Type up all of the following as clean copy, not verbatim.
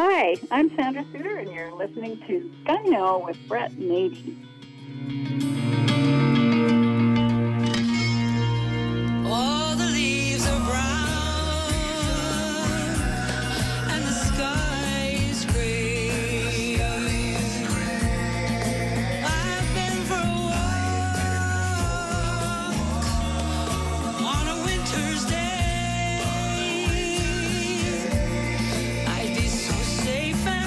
Hi, I'm Sandra Suter, and you're listening to Gyno with Brett Nady. All the leaves are brown and the sky is gray. I've been for a walk on a winter's day. I'd be so safe and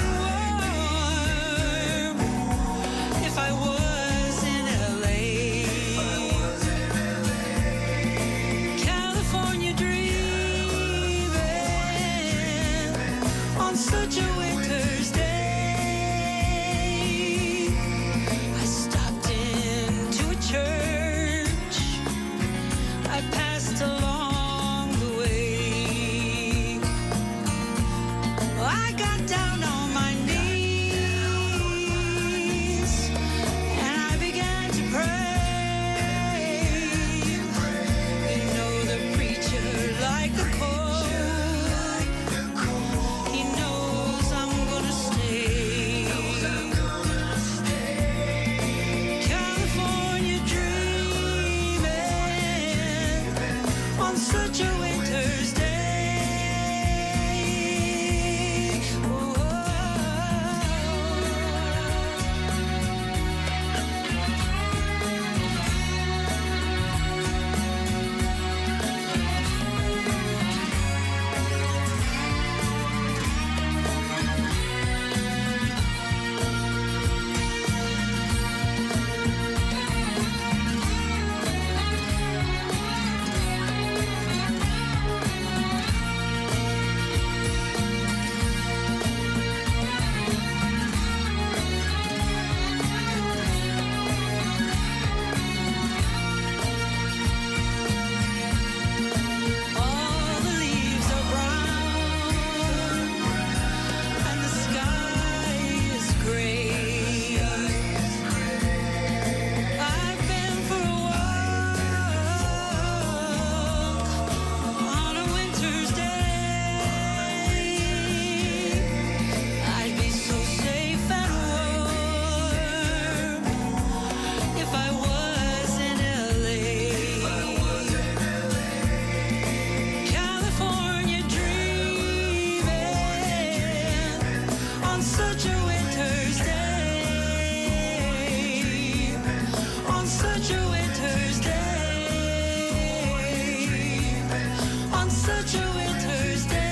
warm if I was in LA. California dreaming on such a winter's day. I stopped into a church I passed along the way. I got down on my knees and I began to pray. You know the preacher like the cold. He knows I'm gonna stay. California dreaming on such a winter's day. All the leaves are brown and the sky is gray. I've been for a walk on a winter's day. I'd be so safe and warm if I was in LA. California dreaming on such a winter's day. On such a winter's day. On such a winter's day.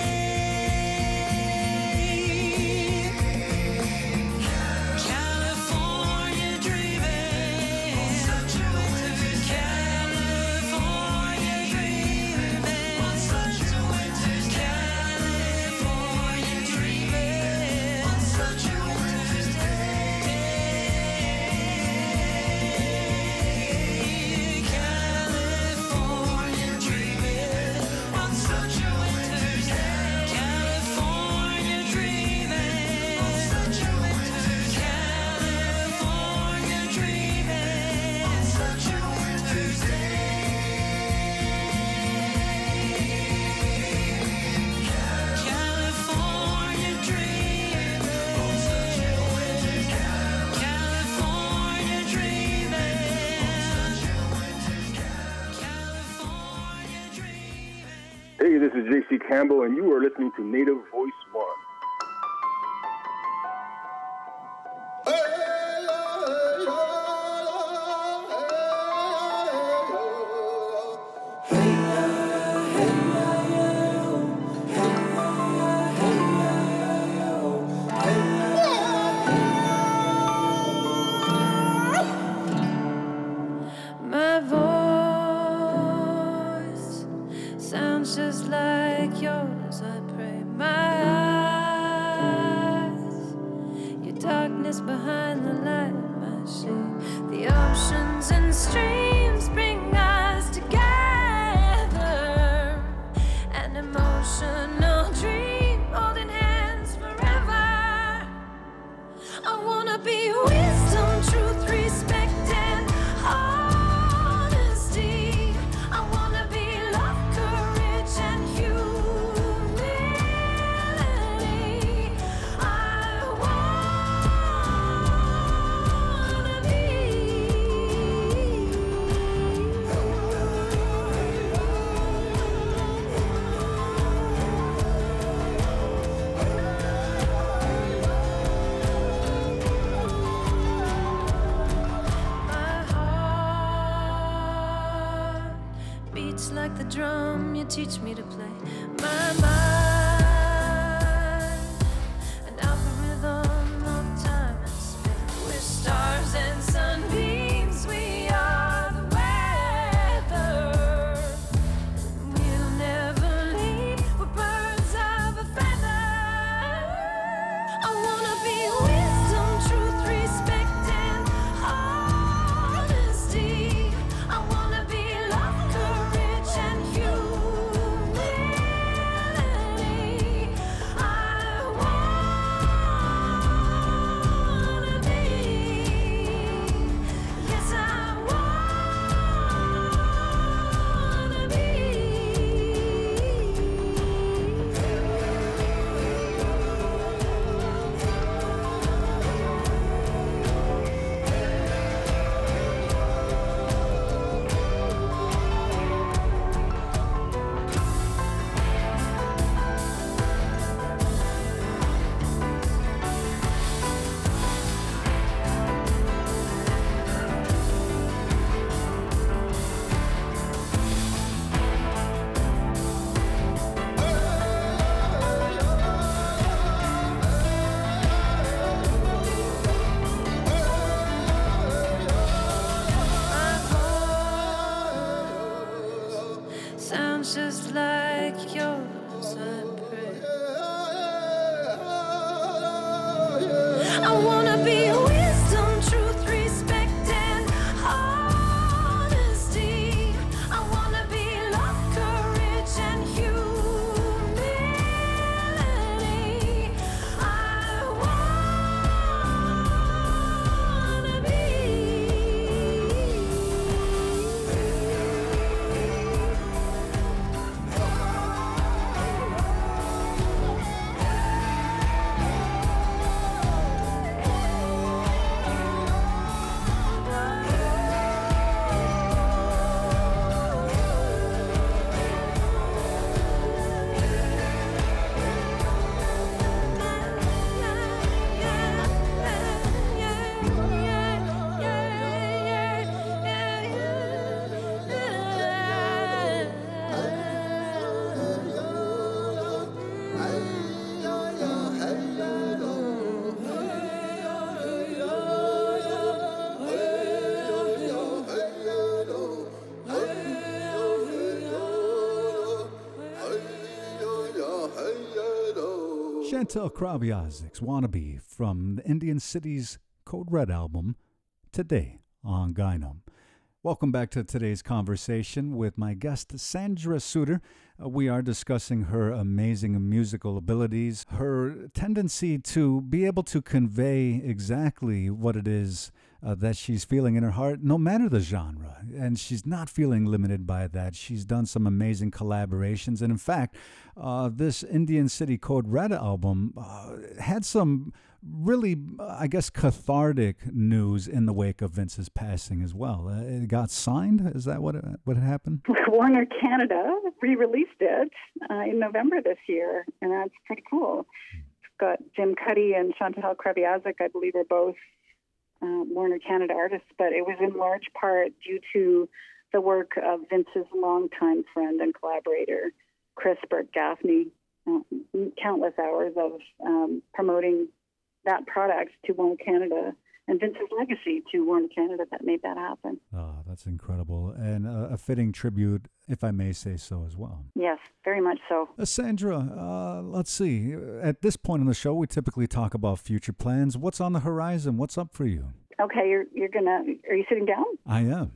California dreaming on such a winter's day. California dreaming on such a winter's day. California dreaming on such a winter's day. California dreaming on such a winter's day. California dreaming on such a winter's day. California dreaming on such a winter's day. California dreaming on such a winter's day. California dreaming California dreaming. Hey, this is JC Campbell, and you are listening to Native Voice One. My voice sounds just like yours. I pray my eyes, your darkness behind the light, my shade. The oceans and streams bring us together. An emotional dream, holding hands forever. I wanna be wisdom, truth, respect, and honesty. I wanna be love, courage, and humility. teach me to play my mind. An algorithm of time and space. We're stars and sunbeams. We are the weather. We'll never leave. We're birds of a feather. I wanna be wisdom, truth, respect, and honesty. I wanna be love, courage, and humility. I wanna be. Yes, I wanna be. Sounds just like yours, I pray. I wanna be wisdom, truth, respect, and honesty. I wanna be love, courage, and humility. I wanna be. Chantal Kraviazik's Wannabe from the Indian City's Code Red album today on Gyno. Welcome back to today's conversation with my guest, Sandra Suter. We are discussing her amazing musical abilities, her tendency to be able to convey exactly what it is that she's feeling in her heart, no matter the genre. And she's not feeling limited by that. She's done some amazing collaborations. And in fact, this Indian City Code Red album had some really, I guess, cathartic news in the wake of Vince's passing as well. It got signed? Is that what happened? Warner Canada re-released it in November this year, and that's pretty cool. It's got Jim Cuddy and Chantal Kraviazik, I believe, are both Warner Canada artists, but it was in large part due to the work of Vince's longtime friend and collaborator, Chris Burt Gaffney. Countless hours of promoting that product to Warner Canada and Vince's legacy to Warner Canada that made that happen. Oh, that's incredible. And a fitting tribute, if I may say so as well. Yes, very much so. Sandra, let's see. At this point in the show, we typically talk about future plans. What's on the horizon? What's up for you? Okay, are you sitting down? I am.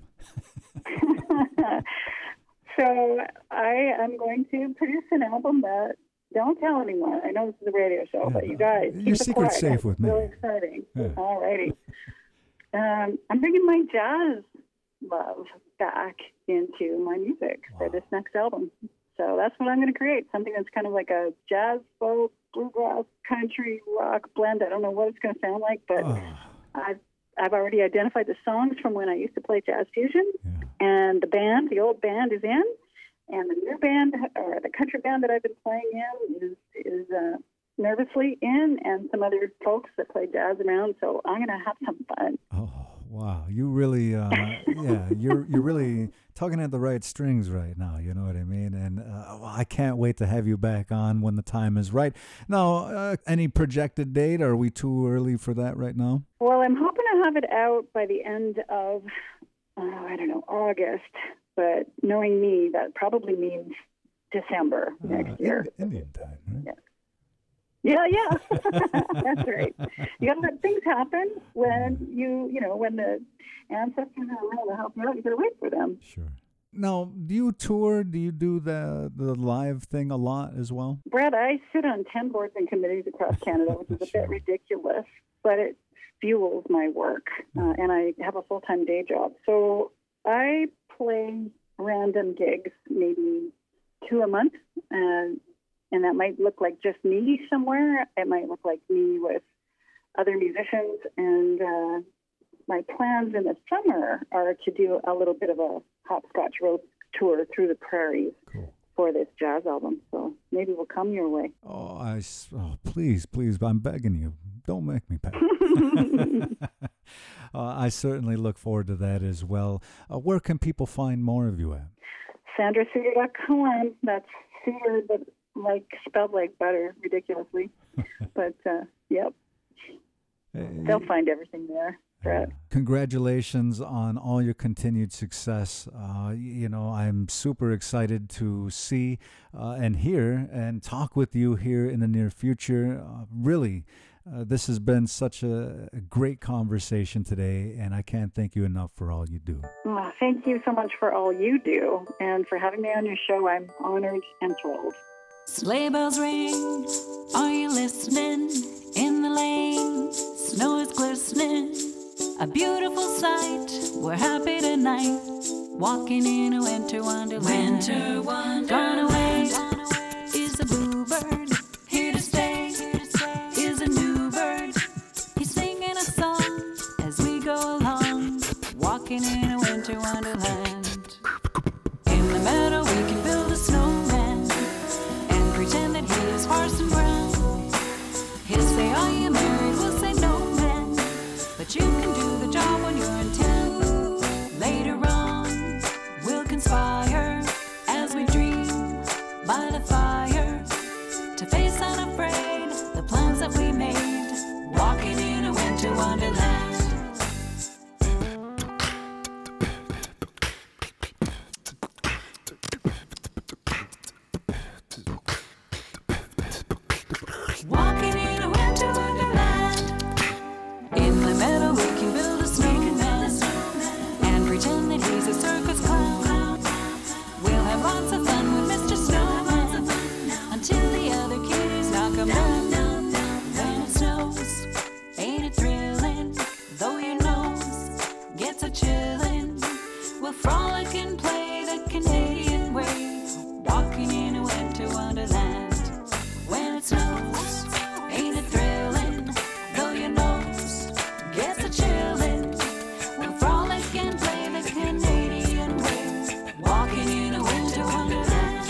So I am going to produce an album that, don't tell anyone. I know this is a radio show, Yeah, but you guys, your keep it secret's quiet. safe with me. Really exciting. Yeah. All righty. I'm bringing my jazz love back into my music for this next album. So that's what I'm going to create, something that's kind of like a jazz, folk, bluegrass, country, rock blend. I don't know what it's going to sound like, but I've already identified the songs from when I used to play jazz fusion, and the old band is in, and the new band, or the country band that I've been playing in is nervously in, and some other folks that play jazz around. So I'm going to have some fun. Oh, Wow, you really, yeah, you're really tugging at the right strings right now. You know what I mean? And well, I can't wait to have you back on when the time is right. Now, any projected date? Are we too early for that right now? Well, I'm hoping to have it out by the end of, I don't know, August. But knowing me, that probably means December next year. Indian time, right? Yeah, that's right. You got to let things happen when when the ancestors are around to help you out. You got to wait for them. Sure. Now, do you tour? Do you do the live thing a lot as well? Brett, I sit on 10 boards and committees across Canada, which is a Sure. bit ridiculous, but it fuels my work, and I have a full-time day job. So I play random gigs, maybe 2 a month, and that might look like just me somewhere. It might look like me with other musicians. And my plans in the summer are to do a little bit of a hopscotch road tour through the prairies Cool. for this jazz album. So maybe we'll come your way. Oh, please, I'm begging you. Don't make me pay. I certainly look forward to that as well. Where can people find more of you at? SandraSuter.com. That's Suter, but spelled like butter, ridiculously. But, yep, they'll find everything there. Brett. Congratulations on all your continued success. I'm super excited to see and hear and talk with you here in the near future. Really, this has been such a great conversation today, and I can't thank you enough for all you do. Oh, thank you so much for all you do and for having me on your show. I'm honored and thrilled. Sleigh bells ring, are you listening? In the lane, snow is glistening, a beautiful sight. We're happy tonight, walking in a winter wonderland. Winter wonderland. Gone away is a bluebird, here to stay is a new bird. He's singing a song as we go along, walking in a winter wonderland. In the meadow we can build a snowman and pretend that he is Parson Brown. He'll say, are you married? We'll say, no, man. But you can do the job when you're in town. Later on, we'll conspire as we dream by the fire to face unafraid the plans that we made, walking in a winter wonderland. Walking in a winter wonderland. In the meadow we can build a snowman and pretend that he's a circus clown. We'll have lots of fun with Mr. Snowman until the other kitties knock him down. When it snows, ain't it thrilling? Though your nose gets a chillin', we'll frolic and play the Canadian way, walking in a winter wonderland. When it snows, ain't it thrilling? Though your nose gets a chillin', we'll frolic and play the Canadian way, walking in a winter wonderland.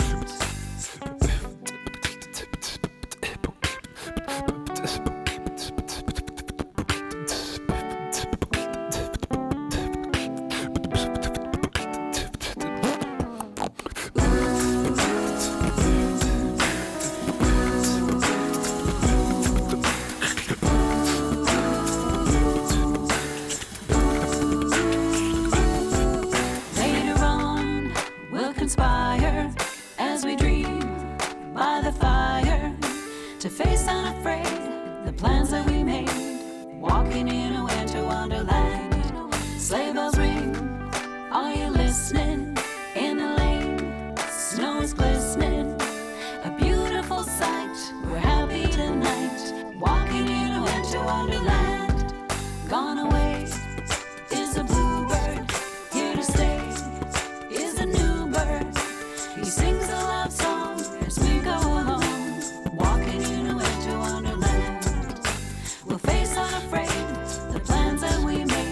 Later on, we'll conspire as we dream by the fire to face unafraid the plans that we made, walking in a winter wonderland. Sleigh bells ring, are you listening? In the lane, snow is glistening, a beautiful sight. We're happy tonight, walking in a winter wonderland. Gone away is a bluebird, here to stay is a new bird. He sings a love song as we go along, walking in a winter wonderland. We'll face unafraid the plans that we made,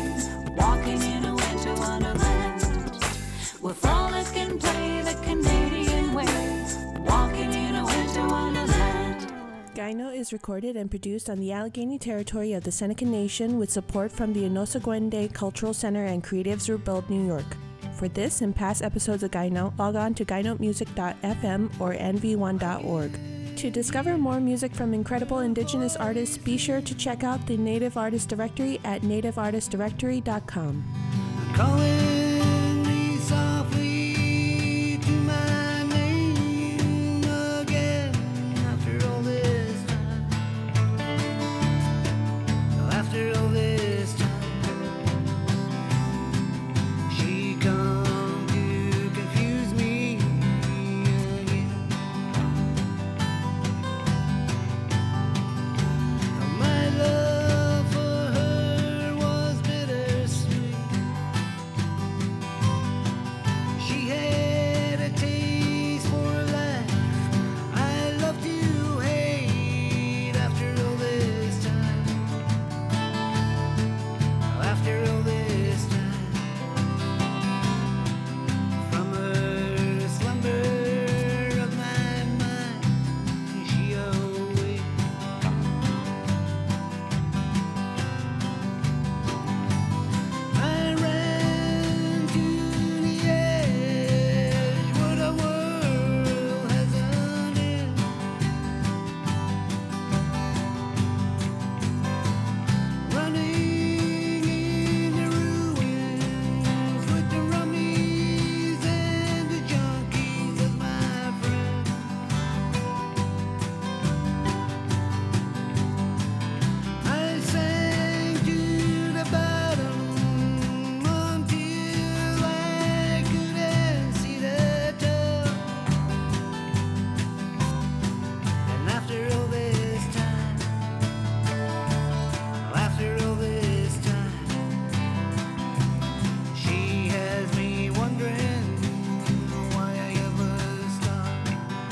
was recorded and produced on the Allegheny territory of the Seneca Nation with support from the Onosagwende Cultural Center and Creatives Rebuild, New York. For this and past episodes of Guy Note, log on to guynotemusic.fm or nv1.org. To discover more music from incredible Indigenous artists, be sure to check out the Native Artist Directory at nativeartistdirectory.com. Calling me softly to my name again after all this time. After all this time, she come to confuse me again. My love for her was bittersweet. She had a taste for life I love to hate after all this time. After all this time, from her slumber of my mind, she awake. I ran to the edge where the world has ended. Running in the ruins with the rummies and the junkies as my friends. I sank to the bottom until I couldn't see the top. And after all this time, after all this time, she has me wondering why I ever stopped.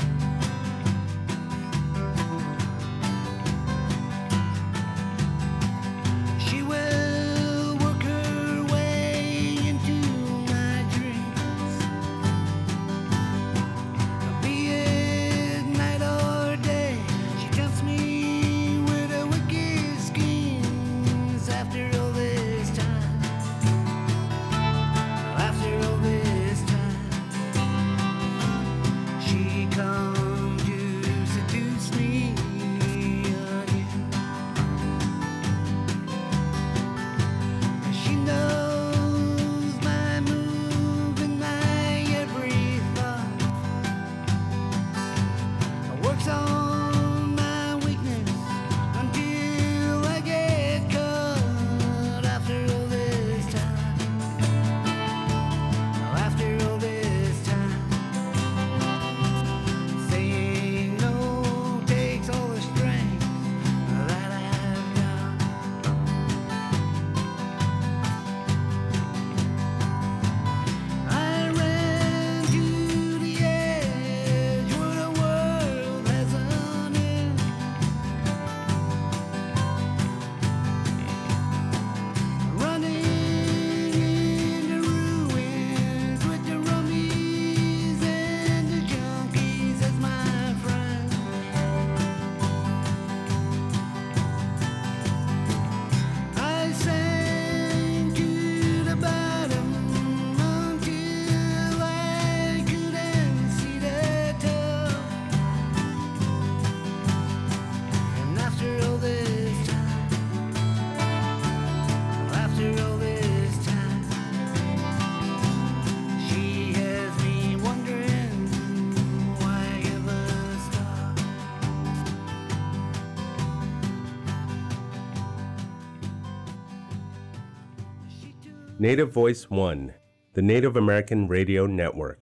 She will work her way into my dreams, be it night or day. She tempts me with her wicked schemes. After all this time, after all this time, she come to seduce me again. She knows my move and my every thought. Works on my weakness until I get caught. After all this time, after all this time, saying no takes all the strength that I've got. I ran to the edge where the world has ended. Running in the ruins with the rummies and the junkies as my friends. I sank to the bottom until I couldn't see the top. And after all this time, after all this time, she has me wondering why I ever stopped. Native Voice One, the Native American Radio Network.